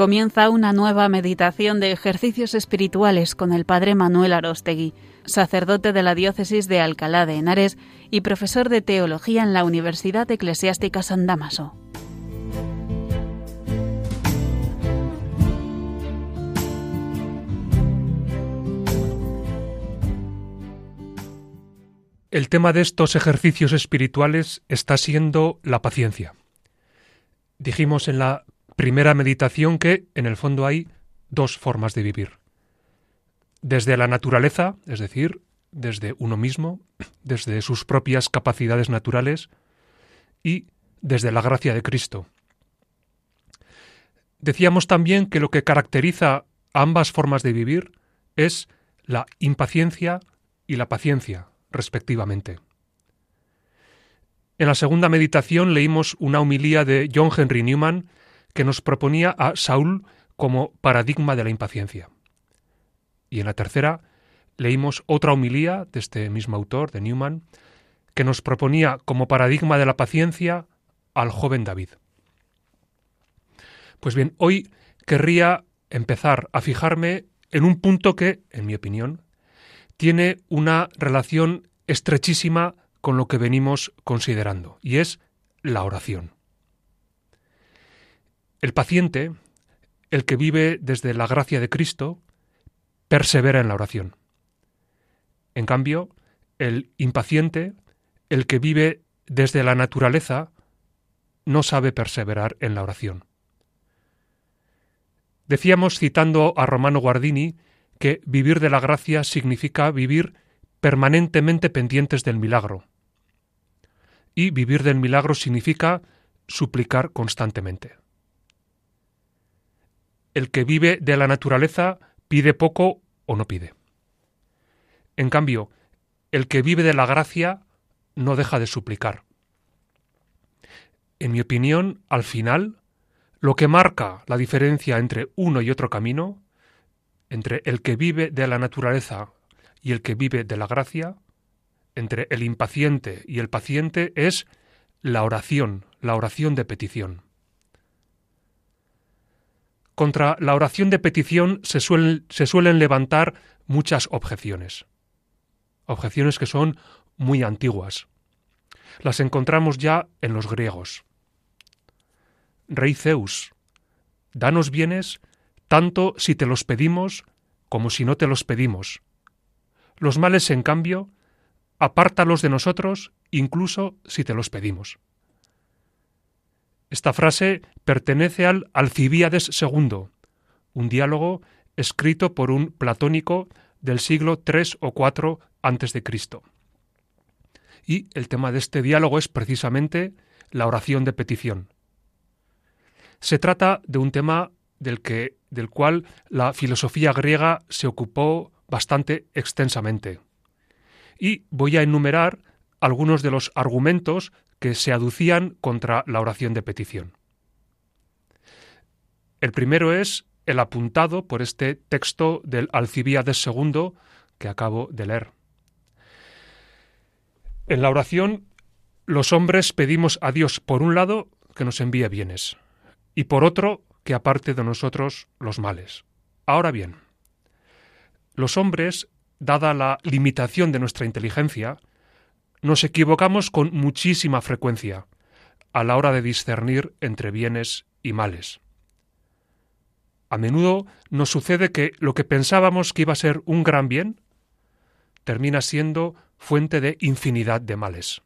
Comienza una nueva meditación de ejercicios espirituales con el Padre Manuel Aróstegui, sacerdote de la diócesis de Alcalá de Henares y profesor de teología en la Universidad Eclesiástica San Dámaso. El tema de estos ejercicios espirituales está siendo la paciencia. Dijimos en la primera meditación que, en el fondo, hay dos formas de vivir. Desde la naturaleza, es decir, desde uno mismo, desde sus propias capacidades naturales, y desde la gracia de Cristo. Decíamos también que lo que caracteriza a ambas formas de vivir es la impaciencia y la paciencia, respectivamente. En la segunda meditación leímos una homilía de John Henry Newman que nos proponía a Saúl como paradigma de la impaciencia. Y en la tercera leímos otra homilía de este mismo autor, de Newman, que nos proponía como paradigma de la paciencia al joven David. Pues bien, hoy querría empezar a fijarme en un punto que, en mi opinión, tiene una relación estrechísima con lo que venimos considerando, y es la oración. El paciente, el que vive desde la gracia de Cristo, persevera en la oración. En cambio, el impaciente, el que vive desde la naturaleza, no sabe perseverar en la oración. Decíamos, citando a Romano Guardini, que vivir de la gracia significa vivir permanentemente pendientes del milagro. Y vivir del milagro significa suplicar constantemente. El que vive de la naturaleza pide poco o no pide. En cambio, el que vive de la gracia no deja de suplicar. En mi opinión, al final, lo que marca la diferencia entre uno y otro camino, entre el que vive de la naturaleza y el que vive de la gracia, entre el impaciente y el paciente, es la oración de petición. Contra la oración de petición se suelen levantar muchas objeciones. Objeciones que son muy antiguas. Las encontramos ya en los griegos. Rey Zeus, danos bienes tanto si te los pedimos como si no te los pedimos. Los males, en cambio, apártalos de nosotros incluso si te los pedimos. Esta frase pertenece al Alcibíades II, un diálogo escrito por un platónico del siglo III o IV a.C. Y el tema de este diálogo es precisamente la oración de petición. Se trata de un tema del cual la filosofía griega se ocupó bastante extensamente. Y voy a enumerar algunos de los argumentos que se aducían contra la oración de petición. El primero es el apuntado por este texto del Alcibíades II que acabo de leer. En la oración, los hombres pedimos a Dios, por un lado, que nos envíe bienes, y por otro, que aparte de nosotros los males. Ahora bien, los hombres, dada la limitación de nuestra inteligencia, nos equivocamos con muchísima frecuencia a la hora de discernir entre bienes y males. A menudo nos sucede que lo que pensábamos que iba a ser un gran bien termina siendo fuente de infinidad de males.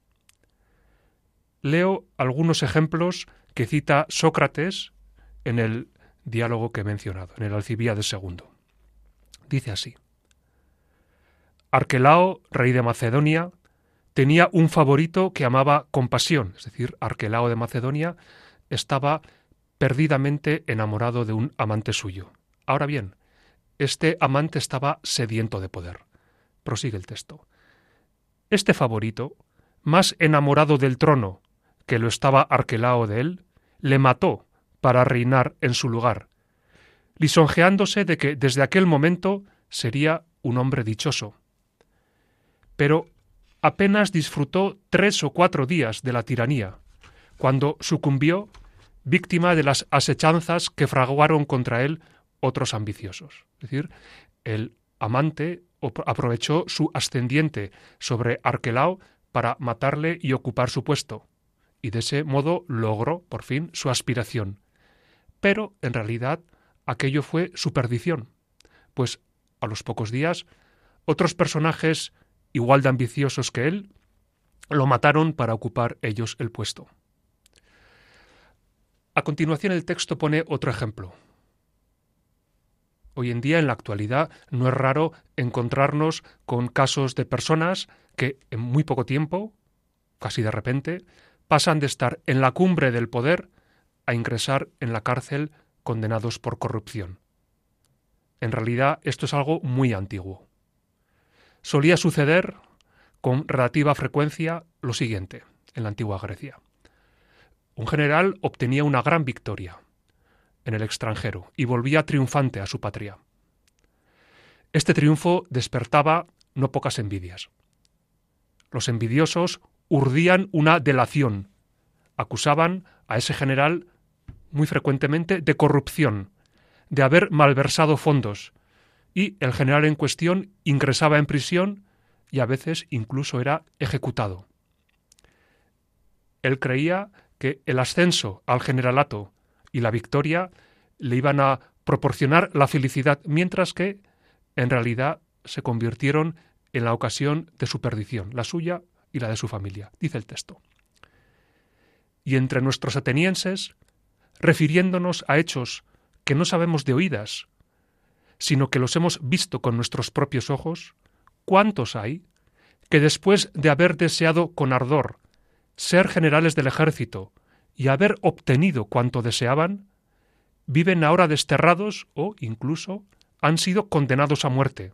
Leo algunos ejemplos que cita Sócrates en el diálogo que he mencionado, en el Alcibíades II. Dice así: Arquelao, rey de Macedonia, tenía un favorito que amaba con pasión, es decir, Arquelao de Macedonia estaba perdidamente enamorado de un amante suyo. Ahora bien, este amante estaba sediento de poder. Prosigue el texto. Este favorito, más enamorado del trono que lo estaba Arquelao de él, le mató para reinar en su lugar, lisonjeándose de que desde aquel momento sería un hombre dichoso. Pero apenas disfrutó 3 o 4 días de la tiranía, cuando sucumbió víctima de las asechanzas que fraguaron contra él otros ambiciosos. Es decir, el amante aprovechó su ascendiente sobre Arquelao para matarle y ocupar su puesto, y de ese modo logró, por fin, su aspiración. Pero, en realidad, aquello fue su perdición, pues a los pocos días otros personajes igual de ambiciosos que él lo mataron para ocupar ellos el puesto. A continuación el texto pone otro ejemplo. Hoy en día, en la actualidad, no es raro encontrarnos con casos de personas que en muy poco tiempo, casi de repente, pasan de estar en la cumbre del poder a ingresar en la cárcel condenados por corrupción. En realidad, esto es algo muy antiguo. Solía suceder con relativa frecuencia lo siguiente en la antigua Grecia. Un general obtenía una gran victoria en el extranjero y volvía triunfante a su patria. Este triunfo despertaba no pocas envidias. Los envidiosos urdían una delación, acusaban a ese general muy frecuentemente de corrupción, de haber malversado fondos, y el general en cuestión ingresaba en prisión y a veces incluso era ejecutado. Él creía que el ascenso al generalato y la victoria le iban a proporcionar la felicidad, mientras que, en realidad, se convirtieron en la ocasión de su perdición, la suya y la de su familia, dice el texto. Y entre nuestros atenienses, refiriéndonos a hechos que no sabemos de oídas, sino que los hemos visto con nuestros propios ojos, ¿cuántos hay que después de haber deseado con ardor ser generales del ejército y haber obtenido cuanto deseaban, viven ahora desterrados o, incluso, han sido condenados a muerte?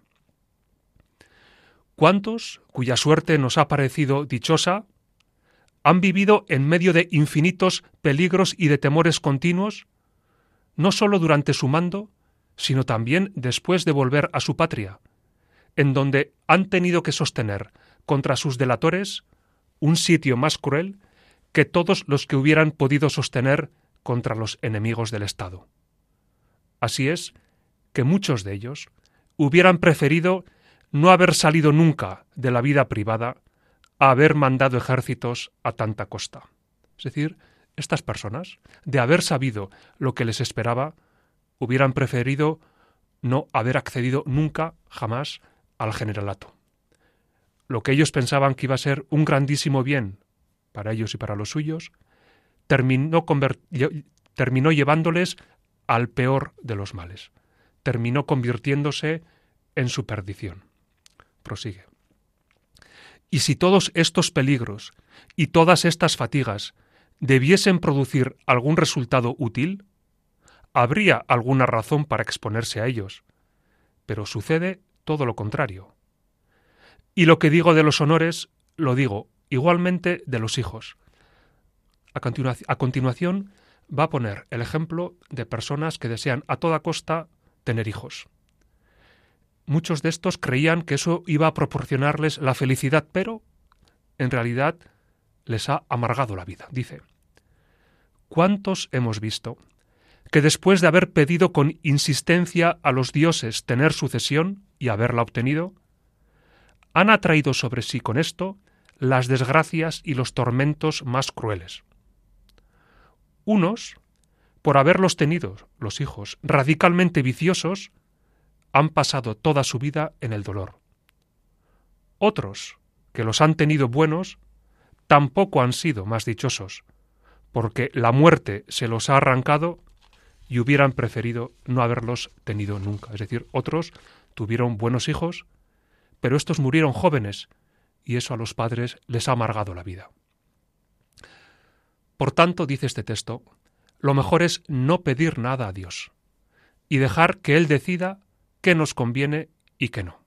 ¿Cuántos, cuya suerte nos ha parecido dichosa, han vivido en medio de infinitos peligros y de temores continuos, no sólo durante su mando, sino también después de volver a su patria, en donde han tenido que sostener contra sus delatores un sitio más cruel que todos los que hubieran podido sostener contra los enemigos del Estado? Así es que muchos de ellos hubieran preferido no haber salido nunca de la vida privada a haber mandado ejércitos a tanta costa. Es decir, estas personas, de haber sabido lo que les esperaba, hubieran preferido no haber accedido nunca, jamás, al generalato. Lo que ellos pensaban que iba a ser un grandísimo bien para ellos y para los suyos, terminó llevándoles al peor de los males. Terminó convirtiéndose en su perdición. Prosigue. Y si todos estos peligros y todas estas fatigas debiesen producir algún resultado útil, habría alguna razón para exponerse a ellos, pero sucede todo lo contrario. Y lo que digo de los honores, lo digo igualmente de los hijos. A continuación va a poner el ejemplo de personas que desean a toda costa tener hijos. Muchos de estos creían que eso iba a proporcionarles la felicidad, pero en realidad les ha amargado la vida. Dice: ¿cuántos hemos visto que después de haber pedido con insistencia a los dioses tener sucesión y haberla obtenido, han atraído sobre sí con esto las desgracias y los tormentos más crueles? Unos, por haberlos tenido, los hijos, radicalmente viciosos, han pasado toda su vida en el dolor. Otros, que los han tenido buenos, tampoco han sido más dichosos, porque la muerte se los ha arrancado y hubieran preferido no haberlos tenido nunca. Es decir, otros tuvieron buenos hijos, pero estos murieron jóvenes, y eso a los padres les ha amargado la vida. Por tanto, dice este texto, lo mejor es no pedir nada a Dios y dejar que Él decida qué nos conviene y qué no.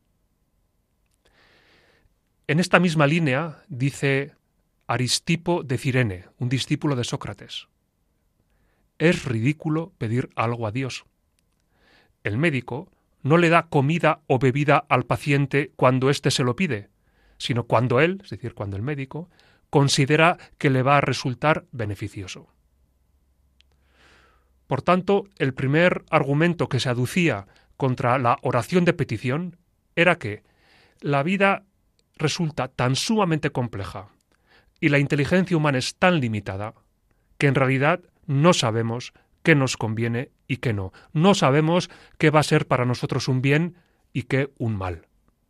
En esta misma línea dice Aristipo de Cirene, un discípulo de Sócrates: es ridículo pedir algo a Dios. El médico no le da comida o bebida al paciente cuando éste se lo pide, sino cuando él, es decir, cuando el médico, considera que le va a resultar beneficioso. Por tanto, el primer argumento que se aducía contra la oración de petición era que la vida resulta tan sumamente compleja y la inteligencia humana es tan limitada que en realidad no sabemos qué nos conviene y qué no. No sabemos qué va a ser para nosotros un bien y qué un mal.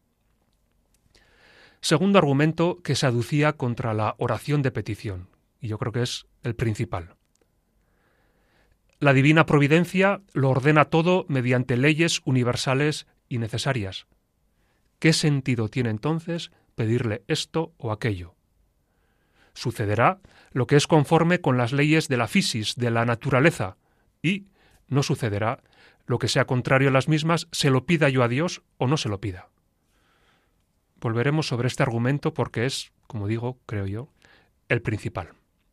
Segundo argumento que se aducía contra la oración de petición, y yo creo que es el principal. La divina providencia lo ordena todo mediante leyes universales y necesarias. ¿Qué sentido tiene entonces pedirle esto o aquello? Sucederá lo que es conforme con las leyes de la fisis, de la naturaleza, y no sucederá lo que sea contrario a las mismas, se lo pida yo a Dios o no se lo pida. Volveremos sobre este argumento porque es, como digo, creo yo, el principal.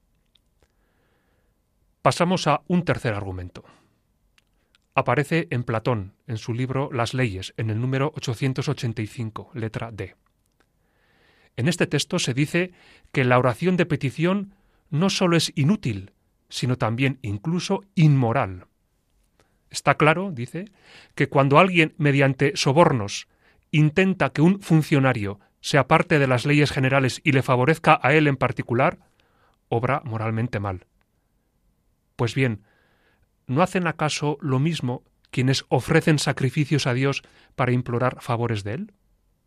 Pasamos a un tercer argumento. Aparece en Platón, en su libro Las leyes, en el número 885, letra D. En este texto se dice que la oración de petición no solo es inútil, sino también incluso inmoral. Está claro, dice, que cuando alguien mediante sobornos intenta que un funcionario se aparte de las leyes generales y le favorezca a él en particular, obra moralmente mal. Pues bien, ¿no hacen acaso lo mismo quienes ofrecen sacrificios a Dios para implorar favores de Él?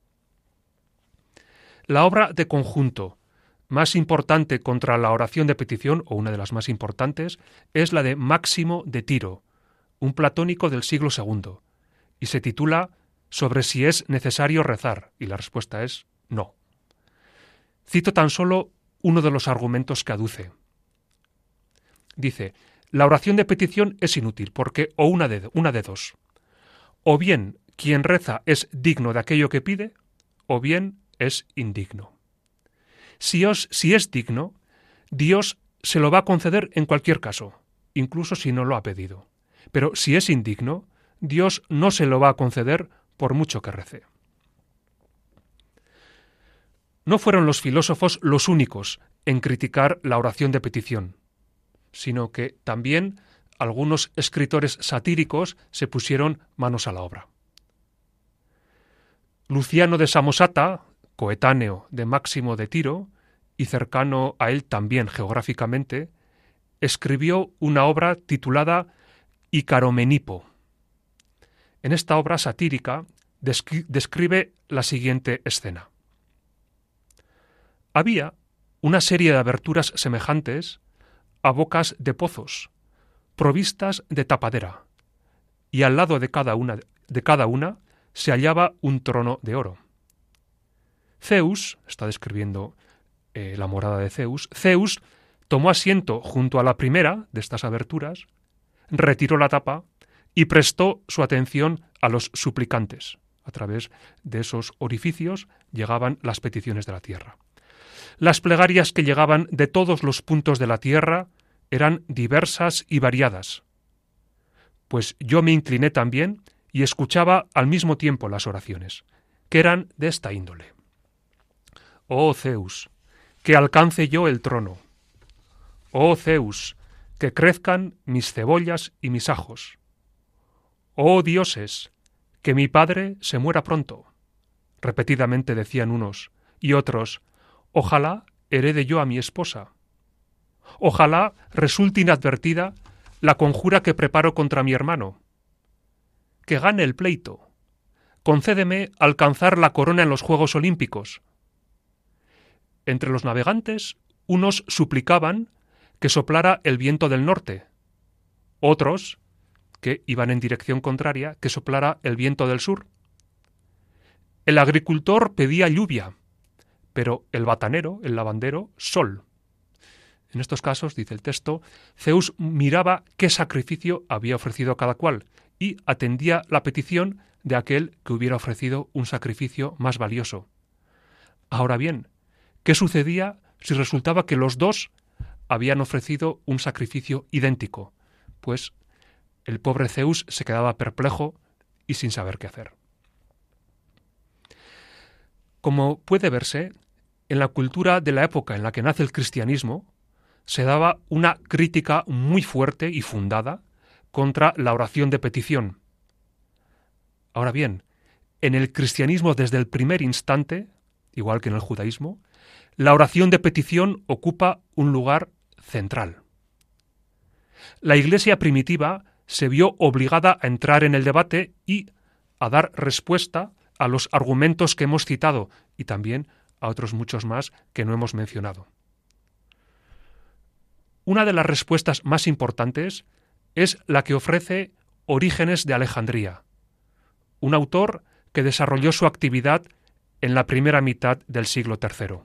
La obra de conjunto más importante contra la oración de petición, o una de las más importantes, es la de Máximo de Tiro, un platónico del siglo II, y se titula Sobre si es necesario rezar, y la respuesta es no. Cito tan solo uno de los argumentos que aduce. Dice, la oración de petición es inútil, porque o una de dos. O bien quien reza es digno de aquello que pide, o bien es indigno. Si es digno, Dios se lo va a conceder en cualquier caso, incluso si no lo ha pedido. Pero si es indigno, Dios no se lo va a conceder por mucho que rece. No fueron los filósofos los únicos en criticar la oración de petición, sino que también algunos escritores satíricos se pusieron manos a la obra. Luciano de Samosata, coetáneo de Máximo de Tiro, y cercano a él también geográficamente, escribió una obra titulada Icaromenipo. En esta obra satírica describe la siguiente escena. Había una serie de aberturas semejantes a bocas de pozos, provistas de tapadera, y al lado de cada una se hallaba un trono de oro. Zeus, está describiendo la morada de Zeus, Zeus tomó asiento junto a la primera de estas aberturas, retiró la tapa y prestó su atención a los suplicantes. A través de esos orificios llegaban las peticiones de la tierra. Las plegarias que llegaban de todos los puntos de la tierra eran diversas y variadas, pues yo me incliné también y escuchaba al mismo tiempo las oraciones, que eran de esta índole. Oh Zeus, que alcance yo el trono. Oh Zeus, que crezcan mis cebollas y mis ajos. Oh dioses, que mi padre se muera pronto. Repetidamente decían unos, y otros, ojalá herede yo a mi esposa. Ojalá resulte inadvertida la conjura que preparo contra mi hermano. Que gane el pleito. Concédeme alcanzar la corona en los Juegos Olímpicos. Entre los navegantes, unos suplicaban que soplara el viento del norte, otros, que iban en dirección contraria, que soplara el viento del sur. El agricultor pedía lluvia, pero el batanero, el lavandero, sol. En estos casos, dice el texto, Zeus miraba qué sacrificio había ofrecido cada cual y atendía la petición de aquel que hubiera ofrecido un sacrificio más valioso. Ahora bien, ¿qué sucedía si resultaba que los dos habían ofrecido un sacrificio idéntico? Pues el pobre Zeus se quedaba perplejo y sin saber qué hacer. Como puede verse, en la cultura de la época en la que nace el cristianismo, se daba una crítica muy fuerte y fundada contra la oración de petición. Ahora bien, en el cristianismo desde el primer instante, igual que en el judaísmo, la oración de petición ocupa un lugar central. La Iglesia primitiva se vio obligada a entrar en el debate y a dar respuesta a los argumentos que hemos citado y también a otros muchos más que no hemos mencionado. Una de las respuestas más importantes es la que ofrece Orígenes de Alejandría, un autor que desarrolló su actividad en la primera mitad del siglo III.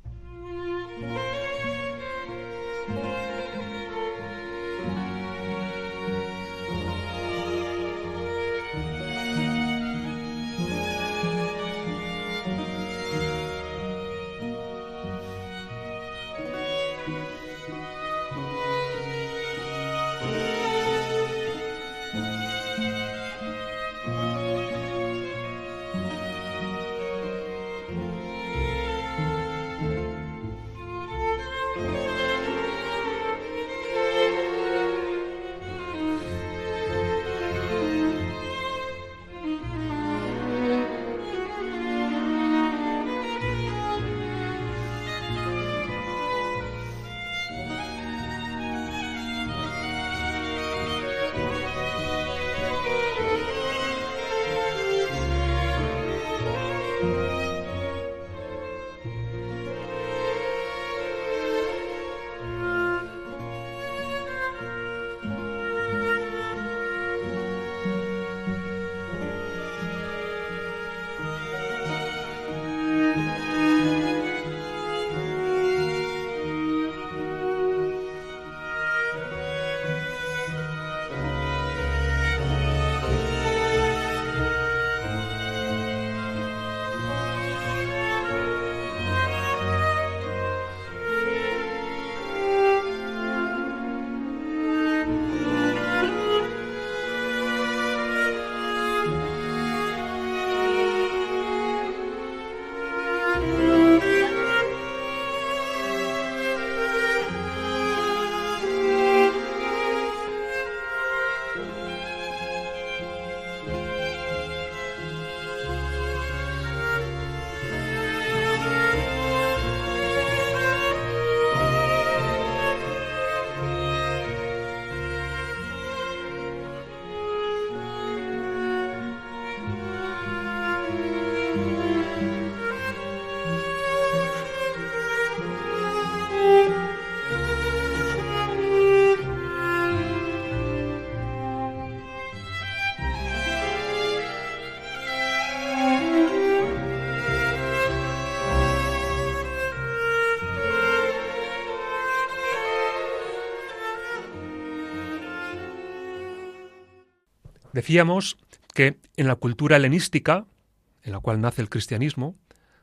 Decíamos que en la cultura helenística, en la cual nace el cristianismo,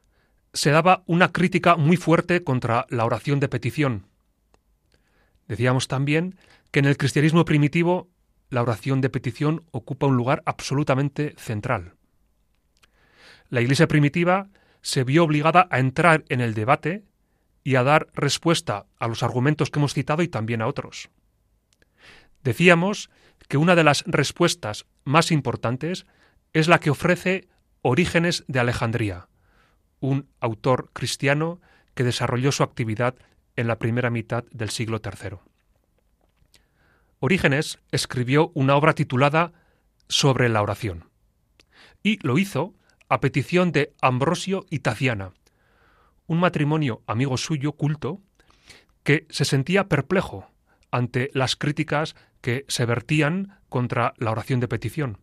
se daba una crítica muy fuerte contra la oración de petición. Decíamos también que en el cristianismo primitivo la oración de petición ocupa un lugar absolutamente central. La Iglesia primitiva se vio obligada a entrar en el debate y a dar respuesta a los argumentos que hemos citado y también a otros. Decíamos que una de las respuestas más importantes es la que ofrece Orígenes de Alejandría, un autor cristiano que desarrolló su actividad en la primera mitad del siglo III. Orígenes escribió una obra titulada Sobre la oración, y lo hizo a petición de Ambrosio y Taciana, un matrimonio amigo suyo culto que se sentía perplejo ante las críticas que se vertían contra la oración de petición.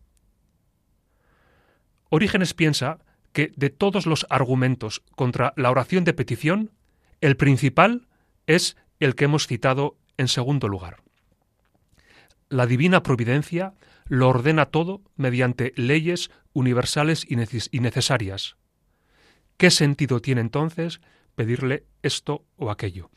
Orígenes piensa que de todos los argumentos contra la oración de petición, el principal es el que hemos citado en segundo lugar. La divina providencia lo ordena todo mediante leyes universales y necesarias. ¿Qué sentido tiene entonces pedirle esto o aquello?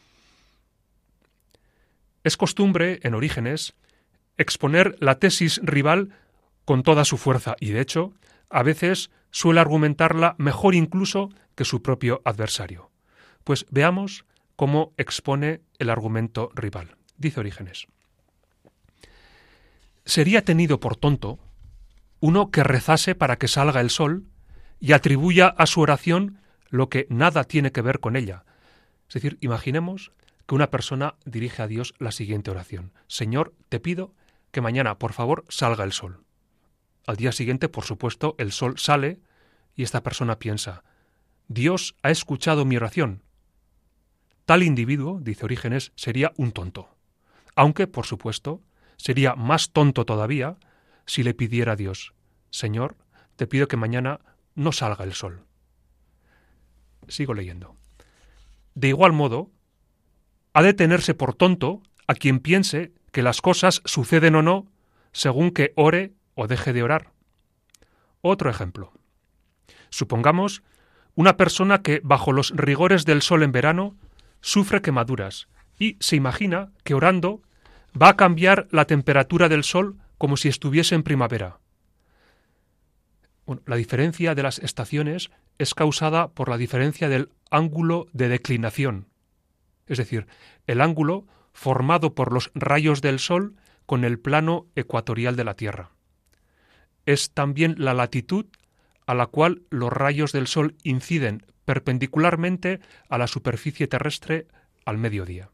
Es costumbre, en Orígenes, exponer la tesis rival con toda su fuerza y, de hecho, a veces suele argumentarla mejor incluso que su propio adversario. Pues veamos cómo expone el argumento rival. Dice Orígenes: Sería tenido por tonto uno que rezase para que salga el sol y atribuya a su oración lo que nada tiene que ver con ella. Es decir, imaginemos que una persona dirige a Dios la siguiente oración: Señor, te pido que mañana, por favor, salga el sol. Al día siguiente, por supuesto, el sol sale y esta persona piensa: Dios ha escuchado mi oración. Tal individuo, dice Orígenes, sería un tonto. Aunque, por supuesto, sería más tonto todavía si le pidiera a Dios: Señor, te pido que mañana no salga el sol. Sigo leyendo. De igual modo, ha de tenerse por tonto a quien piense que las cosas suceden o no según que ore o deje de orar. Otro ejemplo. Supongamos una persona que, bajo los rigores del sol en verano, sufre quemaduras y se imagina que orando va a cambiar la temperatura del sol como si estuviese en primavera. Bueno, la diferencia de las estaciones es causada por la diferencia del ángulo de declinación, es decir, el ángulo formado por los rayos del sol con el plano ecuatorial de la Tierra. Es también la latitud a la cual los rayos del sol inciden perpendicularmente a la superficie terrestre al mediodía.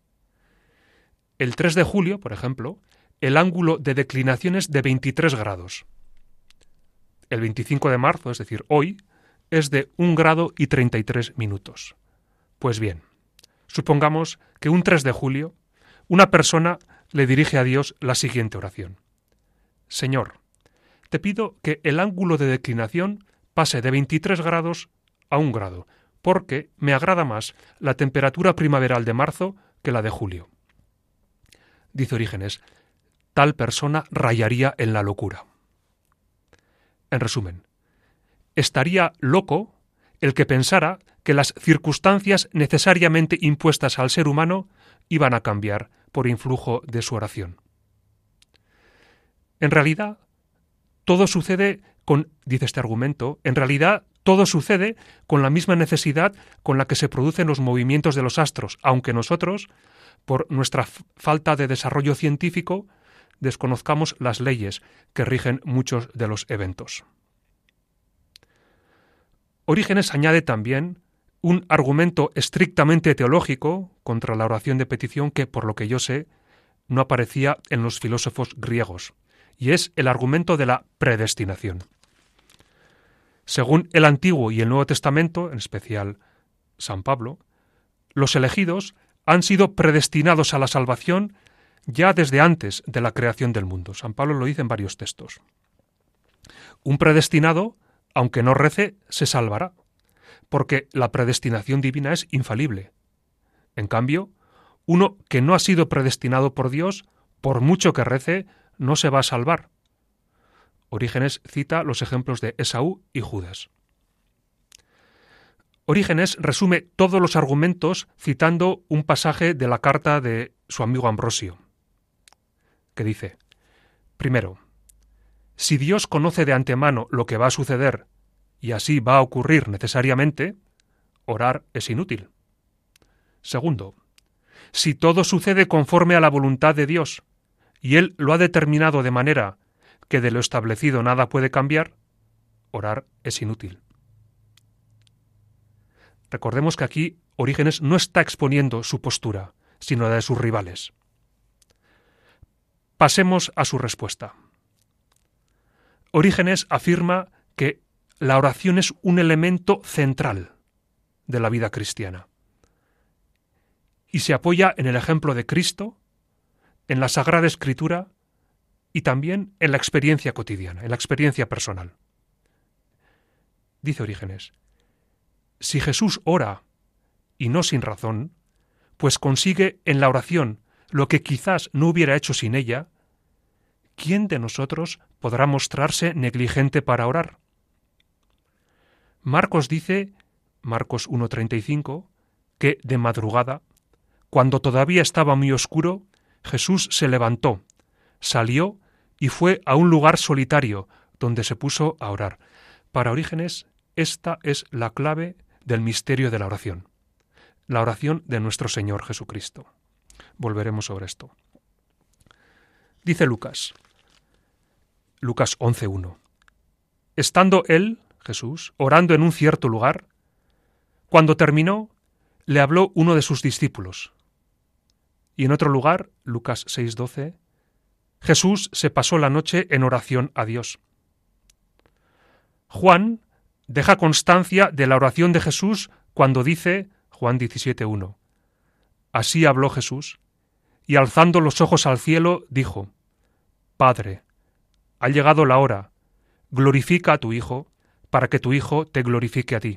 El 3 de julio, por ejemplo, el ángulo de declinación es de 23 grados. El 25 de marzo, es decir, hoy, es de 1 grado y 33 minutos. Pues bien, supongamos que un 3 de julio una persona le dirige a Dios la siguiente oración: Señor, te pido que el ángulo de declinación pase de 23 grados a 1 grado, porque me agrada más la temperatura primaveral de marzo que la de julio. Dice Orígenes, tal persona rayaría en la locura. En resumen, estaría loco el que pensara que las circunstancias necesariamente impuestas al ser humano iban a cambiar por influjo de su oración. En realidad, todo sucede con, dice este argumento, en realidad todo sucede con la misma necesidad con la que se producen los movimientos de los astros, aunque nosotros, por nuestra falta de desarrollo científico, desconozcamos las leyes que rigen muchos de los eventos. Orígenes añade también un argumento estrictamente teológico contra la oración de petición que, por lo que yo sé, no aparecía en los filósofos griegos, y es el argumento de la predestinación. Según el Antiguo y el Nuevo Testamento, en especial San Pablo, los elegidos han sido predestinados a la salvación ya desde antes de la creación del mundo. San Pablo lo dice en varios textos. Un predestinado, aunque no rece, se salvará, porque la predestinación divina es infalible. En cambio, uno que no ha sido predestinado por Dios, por mucho que rece, no se va a salvar. Orígenes cita los ejemplos de Esaú y Judas. Orígenes resume todos los argumentos citando un pasaje de la carta de su amigo Ambrosio, que dice: primero, si Dios conoce de antemano lo que va a suceder y así va a ocurrir necesariamente, orar es inútil. Segundo, si todo sucede conforme a la voluntad de Dios y Él lo ha determinado de manera que de lo establecido nada puede cambiar, orar es inútil. Recordemos que aquí Orígenes no está exponiendo su postura, sino la de sus rivales. Pasemos a su respuesta. Orígenes afirma que la oración es un elemento central de la vida cristiana y se apoya en el ejemplo de Cristo, en la Sagrada Escritura y también en la experiencia cotidiana, en la experiencia personal. Dice Orígenes: si Jesús ora, y no sin razón, pues consigue en la oración lo que quizás no hubiera hecho sin ella, ¿quién de nosotros podrá mostrarse negligente para orar? Marcos dice, Marcos 1:35, que de madrugada, cuando todavía estaba muy oscuro, Jesús se levantó, salió y fue a un lugar solitario donde se puso a orar. Para Orígenes, esta es la clave del misterio de la oración de nuestro Señor Jesucristo. Volveremos sobre esto. Dice Lucas: Lucas 11:1. Estando él, Jesús, orando en un cierto lugar, cuando terminó, le habló uno de sus discípulos. Y en otro lugar, Lucas 6:12, Jesús se pasó la noche en oración a Dios. Juan deja constancia de la oración de Jesús cuando dice, Juan 17:1, así habló Jesús, y alzando los ojos al cielo, dijo, Padre, ha llegado la hora, glorifica a tu Hijo, para que tu Hijo te glorifique a ti.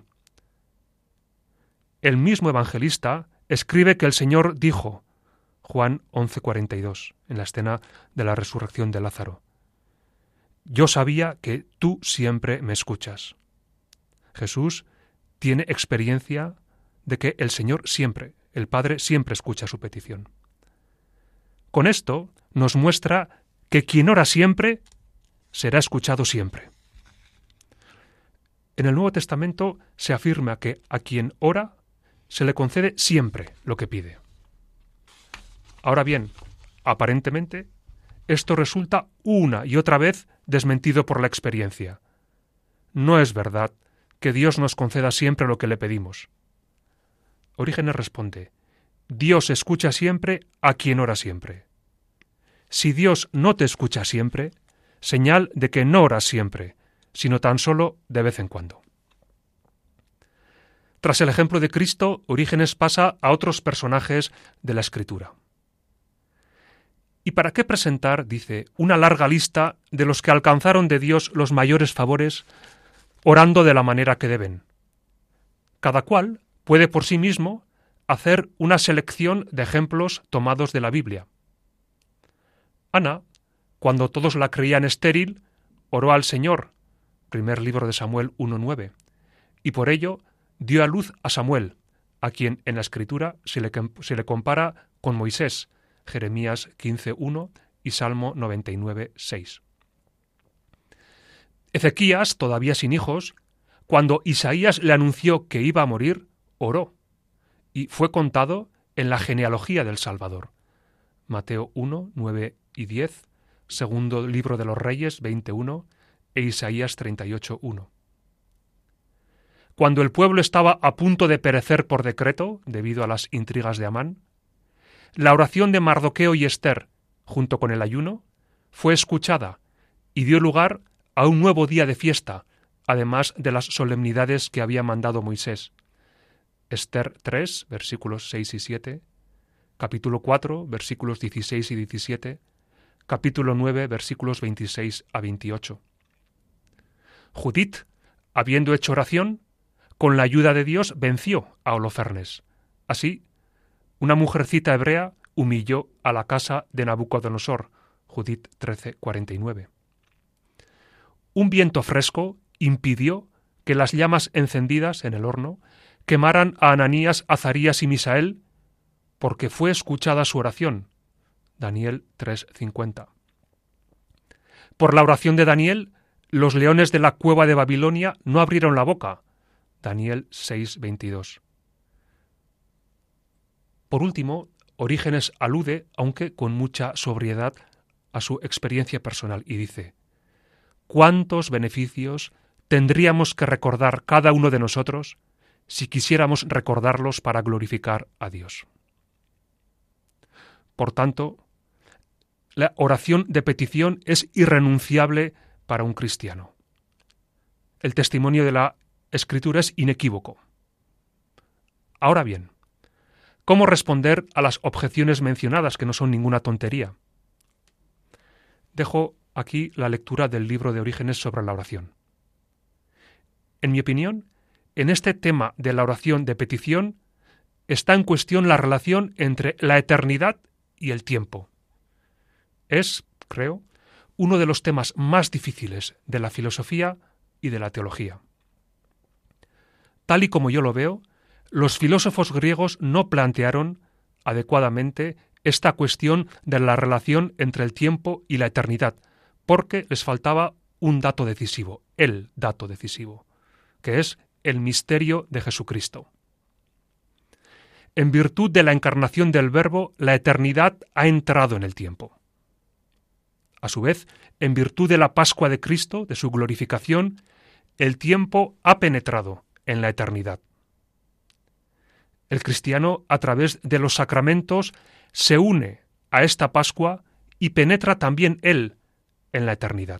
El mismo evangelista escribe que el Señor dijo, Juan 11:42, en la escena de la resurrección de Lázaro, yo sabía que tú siempre me escuchas. Jesús tiene experiencia de que el Señor siempre, el Padre siempre escucha su petición. Con esto nos muestra que quien ora siempre será escuchado siempre. En el Nuevo Testamento se afirma que a quien ora se le concede siempre lo que pide. Ahora bien, aparentemente, esto resulta una y otra vez desmentido por la experiencia. No es verdad que Dios nos conceda siempre lo que le pedimos. Orígenes responde, Dios escucha siempre a quien ora siempre. Si Dios no te escucha siempre, señal de que no oras siempre, sino tan solo de vez en cuando. Tras el ejemplo de Cristo, Orígenes pasa a otros personajes de la Escritura. ¿Y para qué presentar, dice, una larga lista de los que alcanzaron de Dios los mayores favores, orando de la manera que deben? Cada cual puede por sí mismo hacer una selección de ejemplos tomados de la Biblia. Ana, cuando todos la creían estéril, oró al Señor, primer libro de Samuel 1:9, y por ello dio a luz a Samuel, a quien en la Escritura se le compara con Moisés, Jeremías 15:1 y Salmo 99:6. Ezequías, todavía sin hijos, cuando Isaías le anunció que iba a morir, oró, y fue contado en la genealogía del Salvador. Mateo 1:9 y 10, segundo libro de los Reyes 20:1 e Isaías 38:1. Cuando el pueblo estaba a punto de perecer por decreto, debido a las intrigas de Amán, la oración de Mardoqueo y Ester, junto con el ayuno, fue escuchada y dio lugar a un nuevo día de fiesta, además de las solemnidades que había mandado Moisés. Ester 3, versículos 6 y 7, capítulo 4, versículos 16 y 17, capítulo 9, versículos 26 a 28. Judith, habiendo hecho oración, con la ayuda de Dios venció a Holofernes. Así, una mujercita hebrea humilló a la casa de Nabucodonosor, Judith 13:49. Un viento fresco impidió que las llamas encendidas en el horno quemaran a Ananías, Azarías y Misael, porque fue escuchada su oración. Daniel 3:50. Por la oración de Daniel, los leones de la cueva de Babilonia no abrieron la boca. Daniel 6:22. Por último, Orígenes alude, aunque con mucha sobriedad, a su experiencia personal y dice: ¿cuántos beneficios tendríamos que recordar cada uno de nosotros si quisiéramos recordarlos para glorificar a Dios? Por tanto, la oración de petición es irrenunciable para un cristiano. El testimonio de la Escritura es inequívoco. Ahora bien, ¿cómo responder a las objeciones mencionadas, que no son ninguna tontería? Dejo aquí la lectura del libro de Orígenes sobre la oración. En mi opinión, en este tema de la oración de petición está en cuestión la relación entre la eternidad y el tiempo. Es, creo, uno de los temas más difíciles de la filosofía y de la teología. Tal y como yo lo veo, los filósofos griegos no plantearon adecuadamente esta cuestión de la relación entre el tiempo y la eternidad, porque les faltaba un dato decisivo, el dato decisivo, que es el misterio de Jesucristo. En virtud de la encarnación del Verbo, la eternidad ha entrado en el tiempo. A su vez, en virtud de la Pascua de Cristo, de su glorificación, el tiempo ha penetrado en la eternidad. El cristiano, a través de los sacramentos, se une a esta Pascua y penetra también él en la eternidad.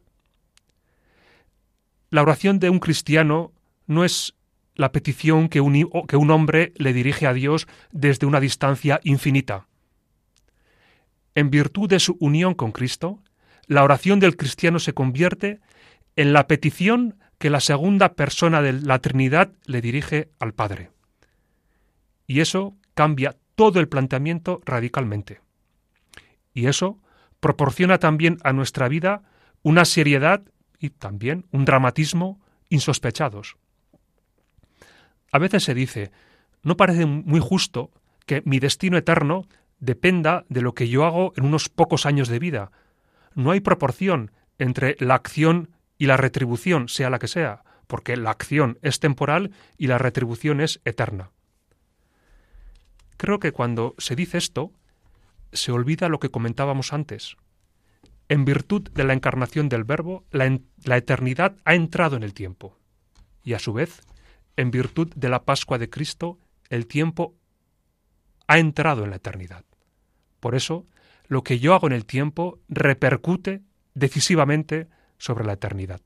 La oración de un cristiano no es la petición que un hombre le dirige a Dios desde una distancia infinita. En virtud de su unión con Cristo, la oración del cristiano se convierte en la petición que la segunda persona de la Trinidad le dirige al Padre. Y eso cambia todo el planteamiento radicalmente. Y eso proporciona también a nuestra vida una seriedad y también un dramatismo insospechados. A veces se dice, no parece muy justo que mi destino eterno dependa de lo que yo hago en unos pocos años de vida. No hay proporción entre la acción y la retribución, sea la que sea, porque la acción es temporal y la retribución es eterna. Creo que cuando se dice esto, se olvida lo que comentábamos antes. En virtud de la encarnación del Verbo, la eternidad ha entrado en el tiempo. Y a su vez, en virtud de la Pascua de Cristo, el tiempo ha entrado en la eternidad. Por eso, lo que yo hago en el tiempo repercute decisivamente sobre la eternidad.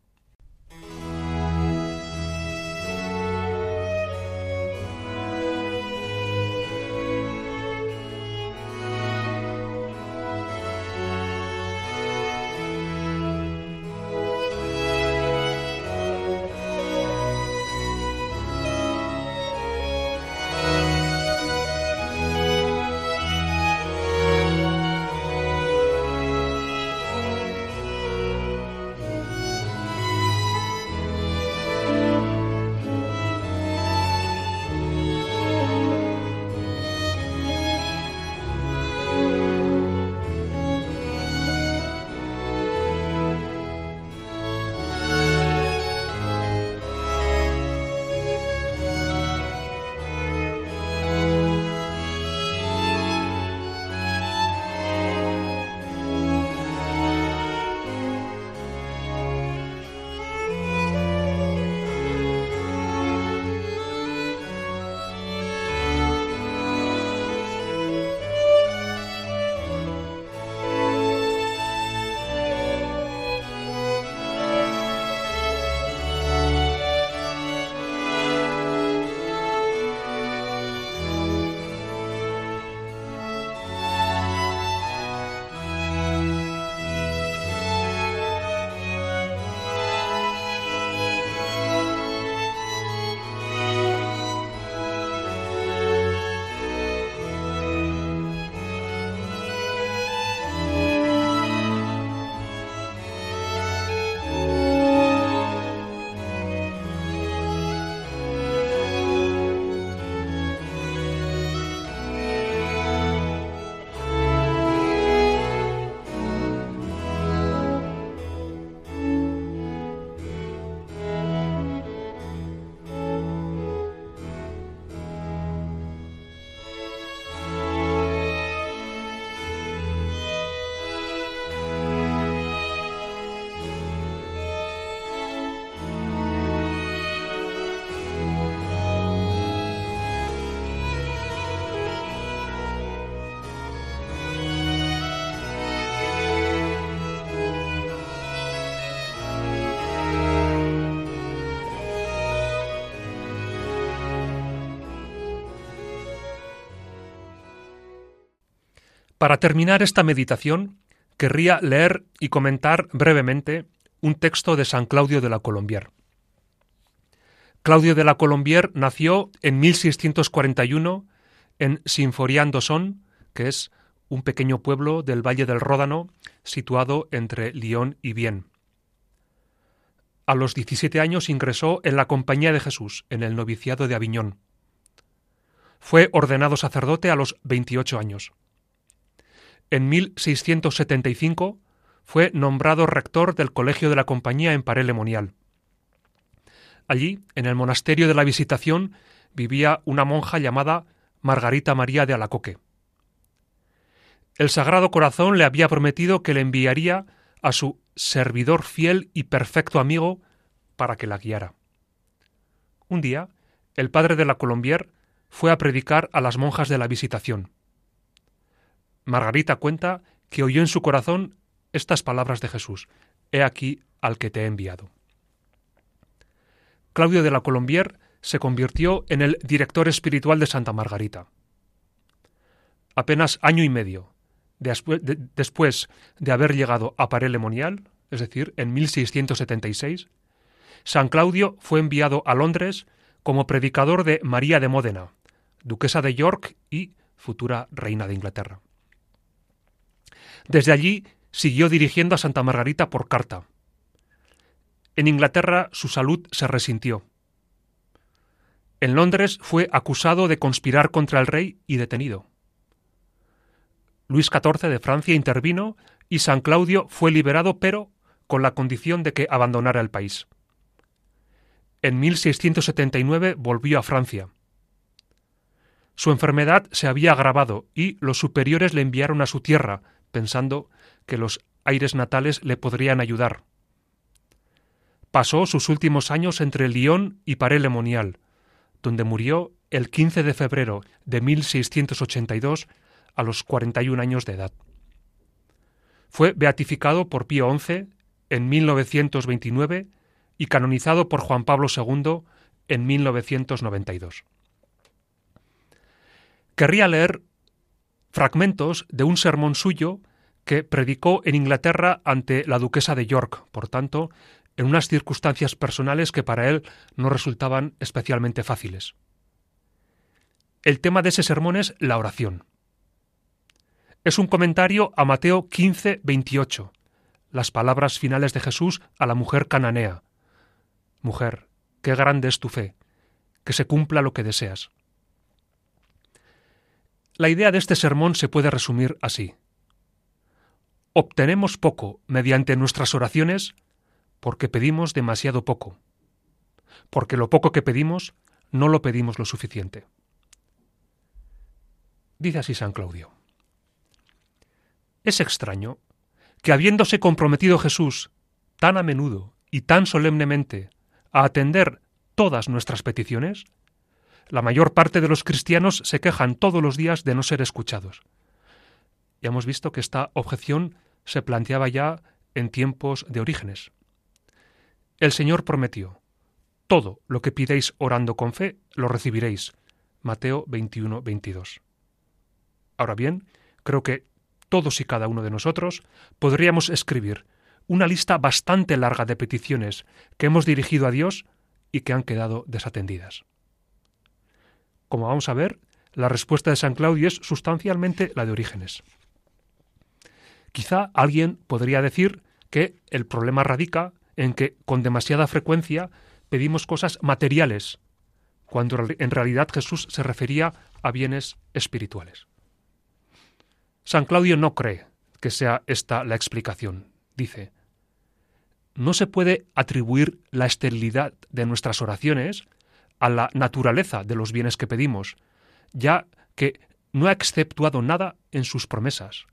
Para terminar esta meditación, querría leer y comentar brevemente un texto de San Claudio de la Colombière. Claudio de la Colombière nació en 1641 en Symphorien-d'Auxonne, que es un pequeño pueblo del Valle del Ródano, situado entre Lyon y Vienne. A los 17 años ingresó en la Compañía de Jesús, en el noviciado de Aviñón. Fue ordenado sacerdote a los 28 años. En 1675 fue nombrado rector del Colegio de la Compañía en Paray-le-Monial. Allí, en el monasterio de la Visitación, vivía una monja llamada Margarita María de Alacoque. El Sagrado Corazón le había prometido que le enviaría a su servidor fiel y perfecto amigo para que la guiara. Un día, el padre de la Colombier fue a predicar a las monjas de la Visitación. Margarita cuenta que oyó en su corazón estas palabras de Jesús: «He aquí al que te he enviado». Claudio de la Colombier se convirtió en el director espiritual de Santa Margarita. Apenas año y medio después de haber llegado a Paray-le-Monial, es decir, en 1676, San Claudio fue enviado a Londres como predicador de María de Módena, duquesa de York y futura reina de Inglaterra. Desde allí siguió dirigiendo a Santa Margarita por carta. En Inglaterra su salud se resintió. En Londres fue acusado de conspirar contra el rey y detenido. Luis XIV de Francia intervino y San Claudio fue liberado, pero con la condición de que abandonara el país. En 1679 volvió a Francia. Su enfermedad se había agravado y los superiores le enviaron a su tierra, pensando que los aires natales le podrían ayudar. Pasó sus últimos años entre Lyon y Paray-le-Monial, donde murió el 15 de febrero de 1682 a los 41 años de edad. Fue beatificado por Pío XI en 1929 y canonizado por Juan Pablo II en 1992. Querría leer fragmentos de un sermón suyo que predicó en Inglaterra ante la duquesa de York, por tanto, en unas circunstancias personales que para él no resultaban especialmente fáciles. El tema de ese sermón es la oración. Es un comentario a Mateo 15, 28, las palabras finales de Jesús a la mujer cananea: «Mujer, qué grande es tu fe, que se cumpla lo que deseas». La idea de este sermón se puede resumir así: obtenemos poco mediante nuestras oraciones porque pedimos demasiado poco, porque lo poco que pedimos no lo pedimos lo suficiente. Dice así San Claudio: es extraño que, habiéndose comprometido Jesús tan a menudo y tan solemnemente a atender todas nuestras peticiones, la mayor parte de los cristianos se quejan todos los días de no ser escuchados. Ya hemos visto que esta objeción se planteaba ya en tiempos de Orígenes. El Señor prometió: todo lo que pidáis orando con fe, lo recibiréis. Mateo 21, 22. Ahora bien, creo que todos y cada uno de nosotros podríamos escribir una lista bastante larga de peticiones que hemos dirigido a Dios y que han quedado desatendidas. Como vamos a ver, la respuesta de San Claudio es sustancialmente la de Orígenes. Quizá alguien podría decir que el problema radica en que con demasiada frecuencia pedimos cosas materiales, cuando en realidad Jesús se refería a bienes espirituales. San Claudio no cree que sea esta la explicación. Dice: no se puede atribuir la esterilidad de nuestras oraciones a la naturaleza de los bienes que pedimos, ya que no ha exceptuado nada en sus promesas.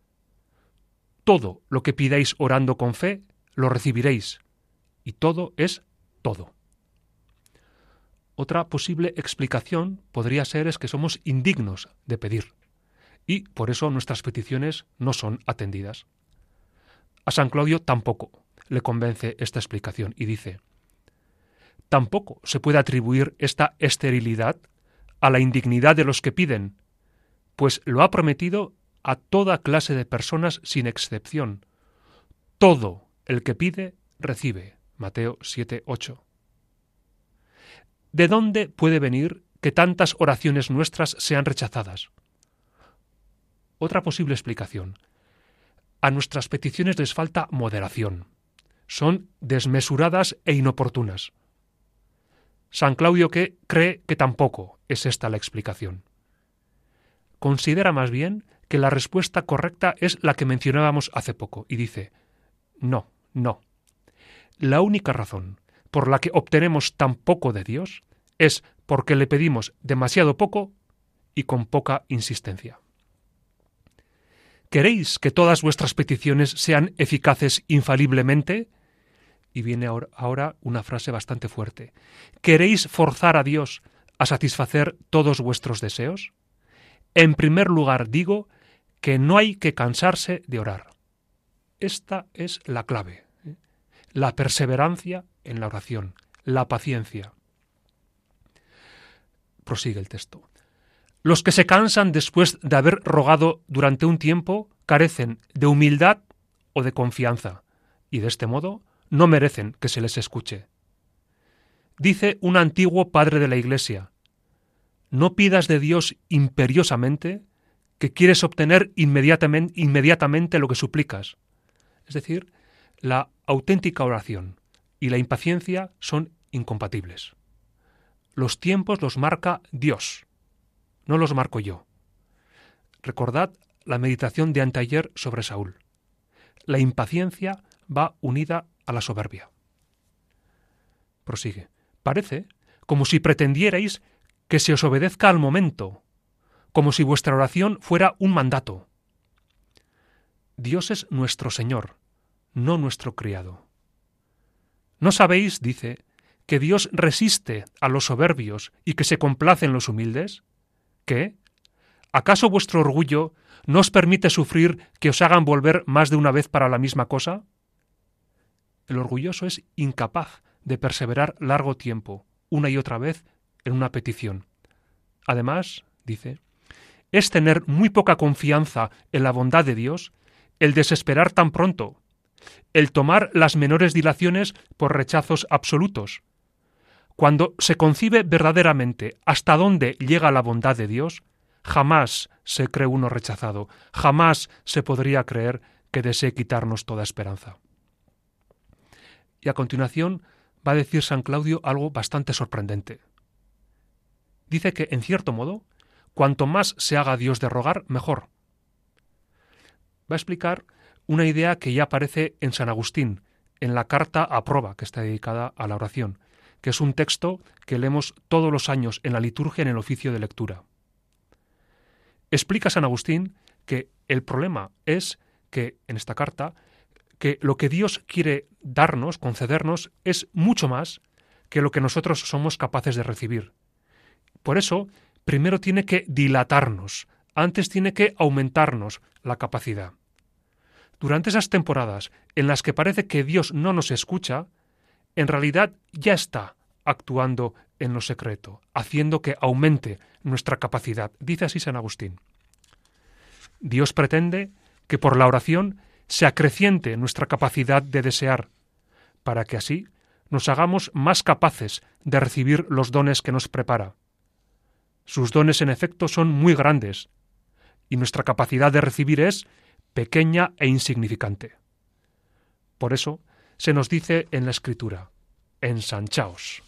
Todo lo que pidáis orando con fe, lo recibiréis, y todo es todo. Otra posible explicación podría ser es que somos indignos de pedir, y por eso nuestras peticiones no son atendidas. A San Claudio tampoco le convence esta explicación y dice: tampoco se puede atribuir esta esterilidad a la indignidad de los que piden, pues lo ha prometido a toda clase de personas sin excepción. Todo el que pide, recibe. Mateo 7, 8. ¿De dónde puede venir que tantas oraciones nuestras sean rechazadas? Otra posible explicación: a nuestras peticiones les falta moderación. Son desmesuradas e inoportunas. San Claudio cree que tampoco es esta la explicación. Considera más bien que la respuesta correcta es la que mencionábamos hace poco y dice: no. La única razón por la que obtenemos tan poco de Dios es porque le pedimos demasiado poco y con poca insistencia. ¿Queréis que todas vuestras peticiones sean eficaces infaliblemente? Y viene ahora una frase bastante fuerte. ¿Queréis forzar a Dios a satisfacer todos vuestros deseos? En primer lugar, digo que no hay que cansarse de orar. Esta es la clave. La perseverancia en la oración, la paciencia. Prosigue el texto. Los que se cansan después de haber rogado durante un tiempo carecen de humildad o de confianza, y de este modo no merecen que se les escuche. Dice un antiguo padre de la Iglesia: no pidas de Dios imperiosamente que quieres obtener inmediatamente lo que suplicas. Es decir, la auténtica oración y la impaciencia son incompatibles. Los tiempos los marca Dios, no los marco yo. Recordad la meditación de anteayer sobre Saúl. La impaciencia va unida a la soberbia. Prosigue. Parece como si pretendierais que se os obedezca al momento, como si vuestra oración fuera un mandato. Dios es nuestro Señor, no nuestro criado. ¿No sabéis, dice, que Dios resiste a los soberbios y que se complace en los humildes? ¿Qué? ¿Acaso vuestro orgullo no os permite sufrir que os hagan volver más de una vez para la misma cosa? El orgulloso es incapaz de perseverar largo tiempo, una y otra vez, en una petición. Además, dice, es tener muy poca confianza en la bondad de Dios el desesperar tan pronto, el tomar las menores dilaciones por rechazos absolutos. Cuando se concibe verdaderamente hasta dónde llega la bondad de Dios, jamás se cree uno rechazado, jamás se podría creer que desee quitarnos toda esperanza. Y a continuación va a decir San Claudio algo bastante sorprendente. Dice que, en cierto modo, cuanto más se haga Dios de rogar, mejor. Va a explicar una idea que ya aparece en San Agustín, en la carta a Proba, que está dedicada a la oración, que es un texto que leemos todos los años en la liturgia en el oficio de lectura. Explica San Agustín que el problema es que, en esta carta, que lo que Dios quiere darnos, concedernos, es mucho más que lo que nosotros somos capaces de recibir. Por eso, primero tiene que dilatarnos, antes tiene que aumentarnos la capacidad. Durante esas temporadas en las que parece que Dios no nos escucha, en realidad ya está actuando en lo secreto, haciendo que aumente nuestra capacidad. Dice así San Agustín. Dios pretende que por la oración se acreciente nuestra capacidad de desear, para que así nos hagamos más capaces de recibir los dones que nos prepara. Sus dones, en efecto, son muy grandes, y nuestra capacidad de recibir es pequeña e insignificante. Por eso se nos dice en la Escritura: ensanchaos.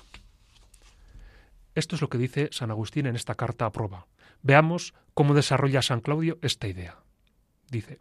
Esto es lo que dice San Agustín en esta carta a Proba. Veamos cómo desarrolla San Claudio esta idea. Dice: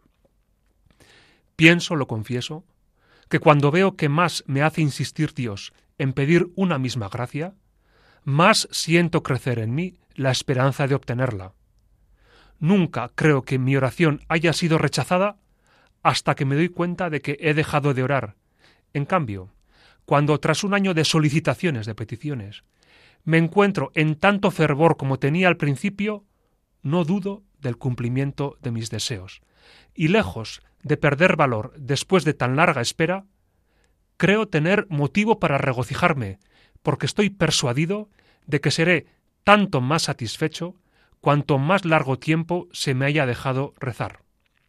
pienso, lo confieso, que cuando veo que más me hace insistir Dios en pedir una misma gracia, más siento crecer en mí la esperanza de obtenerla. Nunca creo que mi oración haya sido rechazada hasta que me doy cuenta de que he dejado de orar. En cambio, cuando tras un año de solicitaciones, de peticiones, me encuentro en tanto fervor como tenía al principio, no dudo del cumplimiento de mis deseos. Y lejos de perder valor después de tan larga espera, creo tener motivo para regocijarme, porque estoy persuadido de que seré tanto más satisfecho cuanto más largo tiempo se me haya dejado rezar.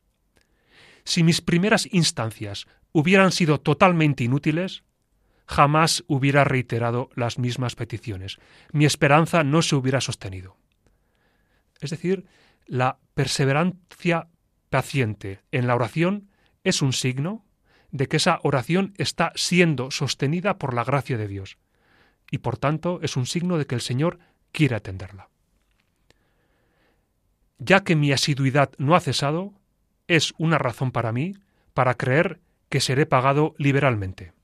Si mis primeras instancias hubieran sido totalmente inútiles, jamás hubiera reiterado las mismas peticiones. Mi esperanza no se hubiera sostenido. Es decir, la perseverancia paciente en la oración es un signo de que esa oración está siendo sostenida por la gracia de Dios, y por tanto es un signo de que el Señor quiere atenderla. Ya que mi asiduidad no ha cesado, es una razón para mí para creer que seré pagado liberalmente.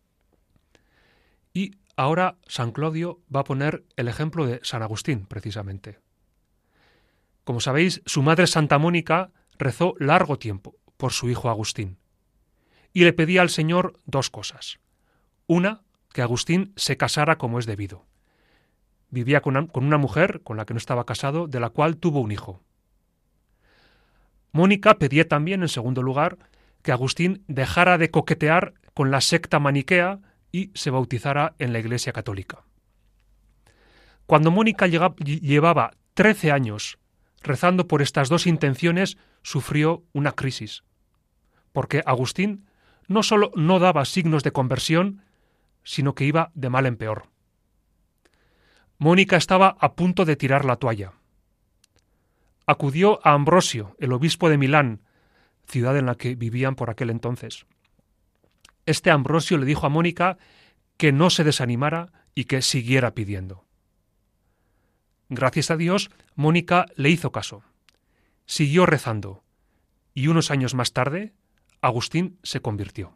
Y ahora San Claudio va a poner el ejemplo de San Agustín, precisamente. Como sabéis, su madre Santa Mónica rezó largo tiempo por su hijo Agustín y le pedía al Señor dos cosas. Una, que Agustín se casara como es debido. Vivía con una mujer con la que no estaba casado, de la cual tuvo un hijo. Mónica pedía también, en segundo lugar, que Agustín dejara de coquetear con la secta maniquea y se bautizara en la Iglesia católica. Cuando Mónica llevaba 13 años rezando por estas dos intenciones, sufrió una crisis, porque Agustín no solo no daba signos de conversión, sino que iba de mal en peor. Mónica estaba a punto de tirar la toalla. Acudió a Ambrosio, el obispo de Milán, ciudad en la que vivían por aquel entonces. Este Ambrosio le dijo a Mónica que no se desanimara y que siguiera pidiendo. Gracias a Dios, Mónica le hizo caso. Siguió rezando y unos años más tarde, Agustín se convirtió.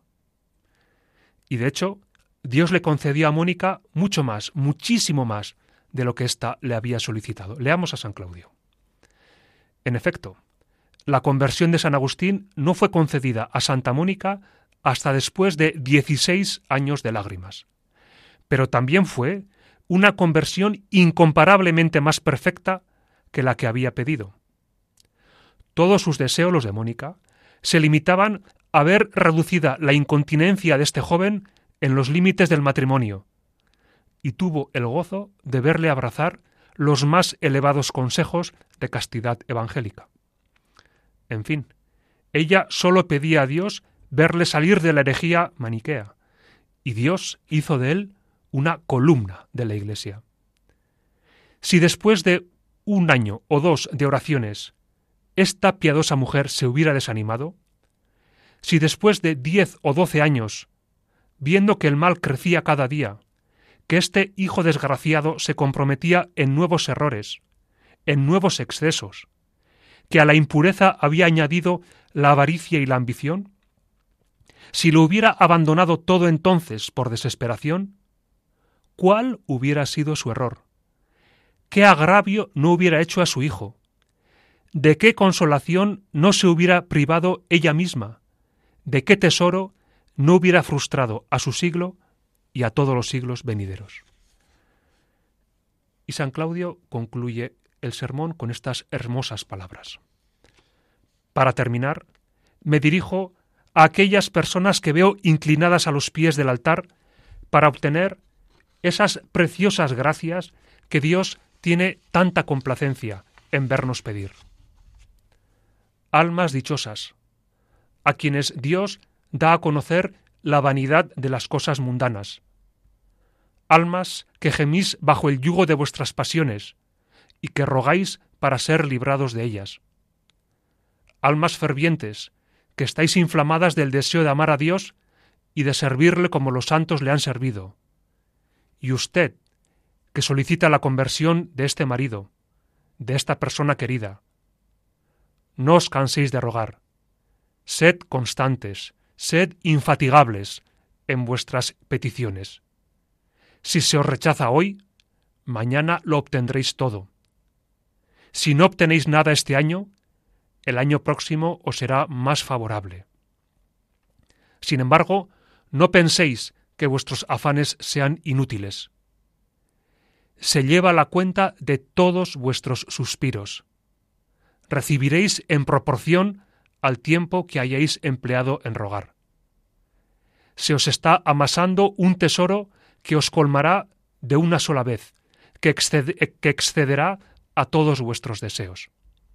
Y de hecho, Dios le concedió a Mónica mucho más, muchísimo más de lo que ésta le había solicitado. Leamos a San Claudio. En efecto, la conversión de San Agustín no fue concedida a Santa Mónica hasta después de 16 años de lágrimas. Pero también fue una conversión incomparablemente más perfecta que la que había pedido. Todos sus deseos, los de Mónica, se limitaban a ver reducida la incontinencia de este joven en los límites del matrimonio, y tuvo el gozo de verle abrazar los más elevados consejos de castidad evangélica. En fin, ella sólo pedía a Dios verle salir de la herejía maniquea, y Dios hizo de él una columna de la Iglesia. Si después de 1 año o 2 de oraciones esta piadosa mujer se hubiera desanimado, si después de 10 o 12 años, viendo que el mal crecía cada día, que este hijo desgraciado se comprometía en nuevos errores, en nuevos excesos, que a la impureza había añadido la avaricia y la ambición, si lo hubiera abandonado todo entonces por desesperación, ¿cuál hubiera sido su error? ¿Qué agravio no hubiera hecho a su hijo? ¿De qué consolación no se hubiera privado ella misma? ¿De qué tesoro no hubiera frustrado a su siglo y a todos los siglos venideros? Y San Claudio concluye el sermón con estas hermosas palabras. Para terminar, me dirijo a aquellas personas que veo inclinadas a los pies del altar para obtener esas preciosas gracias que Dios tiene tanta complacencia en vernos pedir. Almas dichosas, a quienes Dios da a conocer la vanidad de las cosas mundanas. Almas que gemís bajo el yugo de vuestras pasiones y que rogáis para ser librados de ellas. Almas fervientes, que estáis inflamadas del deseo de amar a Dios y de servirle como los santos le han servido. Y usted, que solicita la conversión de este marido, de esta persona querida. No os canséis de rogar. Sed constantes, sed infatigables en vuestras peticiones. Si se os rechaza hoy, mañana lo obtendréis todo. Si no obtenéis nada este año, el año próximo os será más favorable. Sin embargo, no penséis que vuestros afanes sean inútiles. Se lleva la cuenta de todos vuestros suspiros. Recibiréis en proporción al tiempo que hayáis empleado en rogar. Se os está amasando un tesoro que os colmará de una sola vez, que excederá a todos vuestros deseos.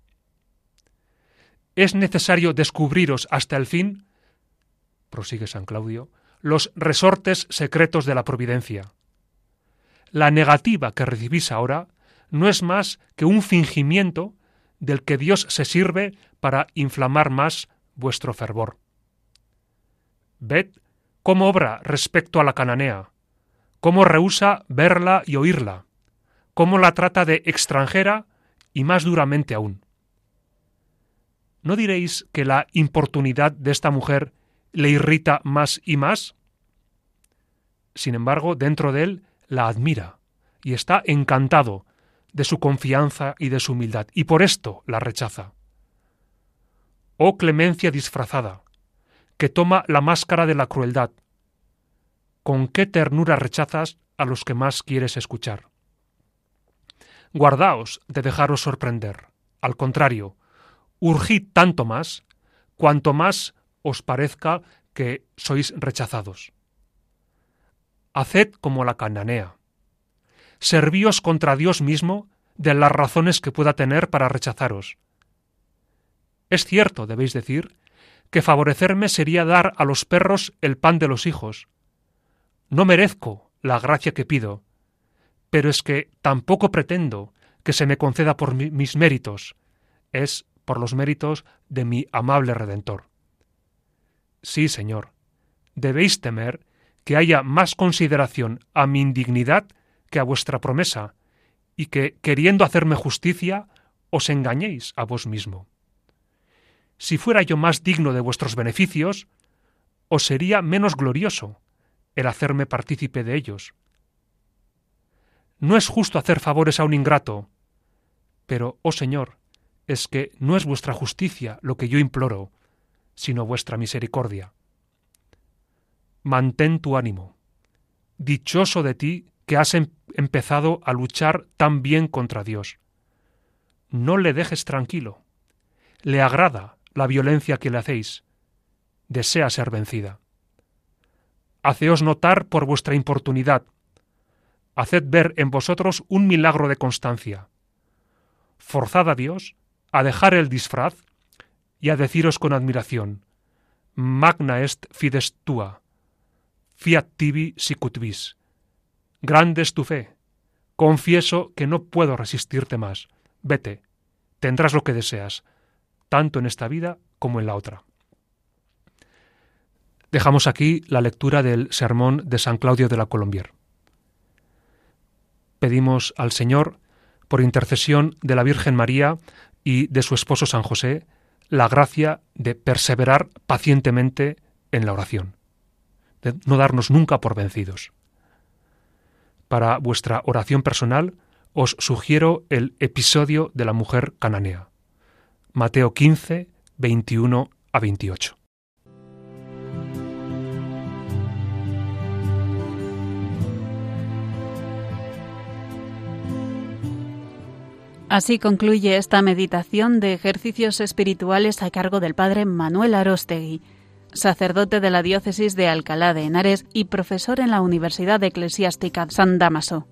Es necesario descubriros hasta el fin, prosigue San Claudio, los resortes secretos de la providencia. La negativa que recibís ahora no es más que un fingimiento del que Dios se sirve para inflamar más vuestro fervor. Ved cómo obra respecto a la cananea, cómo rehúsa verla y oírla, cómo la trata de extranjera y más duramente aún. ¿No diréis que la importunidad de esta mujer le irrita más y más? Sin embargo, dentro de él la admira y está encantado de su confianza y de su humildad, y por esto la rechaza. oh clemencia disfrazada, que toma la máscara de la crueldad. ¿Con qué ternura rechazas a los que más quieres escuchar? Guardaos de dejaros sorprender. Al contrario, urgid tanto más, cuanto más os parezca que sois rechazados. Haced como la cananea. Servíos contra Dios mismo de las razones que pueda tener para rechazaros. Es cierto, debéis decir, que favorecerme sería dar a los perros el pan de los hijos. No merezco la gracia que pido, pero es que tampoco pretendo que se me conceda por mis méritos, es por los méritos de mi amable Redentor. Sí, Señor, debéis temer que haya más consideración a mi indignidad que a vuestra promesa, y que, queriendo hacerme justicia, os engañéis a vos mismo. Si fuera yo más digno de vuestros beneficios, os sería menos glorioso el hacerme partícipe de ellos. No es justo hacer favores a un ingrato, pero, oh Señor, es que no es vuestra justicia lo que yo imploro, sino vuestra misericordia. Mantén tu ánimo. Dichoso de ti que has empezado a luchar tan bien contra Dios. No le dejes tranquilo. Le agrada la violencia que le hacéis. Desea ser vencida. Haceos notar por vuestra importunidad. Haced ver en vosotros un milagro de constancia. Forzad a Dios a dejar el disfraz y a deciros con admiración: magna est fides tua, fiat tibi sicut vis. Grande es tu fe. Confieso que no puedo resistirte más. Vete, tendrás lo que deseas, tanto en esta vida como en la otra. Dejamos aquí la lectura del sermón de San Claudio de la Colombière. Pedimos al Señor, por intercesión de la Virgen María y de su esposo San José, la gracia de perseverar pacientemente en la oración, de no darnos nunca por vencidos. Para vuestra oración personal os sugiero el episodio de la mujer cananea. Mateo 15, 21 a 28. Así concluye esta meditación de ejercicios espirituales a cargo del padre Manuel Arostegui, sacerdote de la diócesis de Alcalá de Henares y profesor en la Universidad Eclesiástica San Dámaso.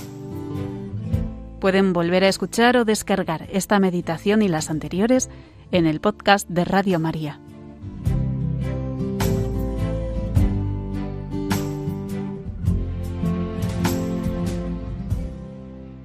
Pueden volver a escuchar o descargar esta meditación y las anteriores en el podcast de Radio María.